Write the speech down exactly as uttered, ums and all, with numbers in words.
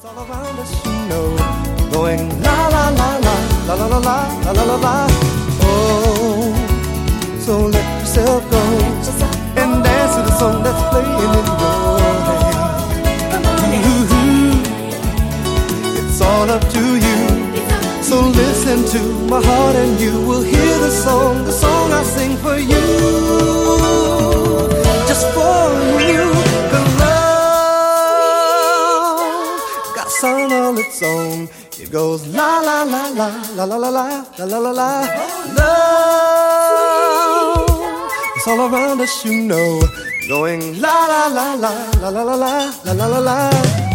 all around us, you know, going la la la la la la la la la la la la. Oh, so let yourself go and dance to the song that's playing in your head. Ooh, it's all up to you. So listen to my heart and you will hear the song, the song I sing for you, just for you. Cause love got a song all its own. It goes la la la la la la la la la la la la. Love, it's all around us, you know, going la la la la la la la la la la la la.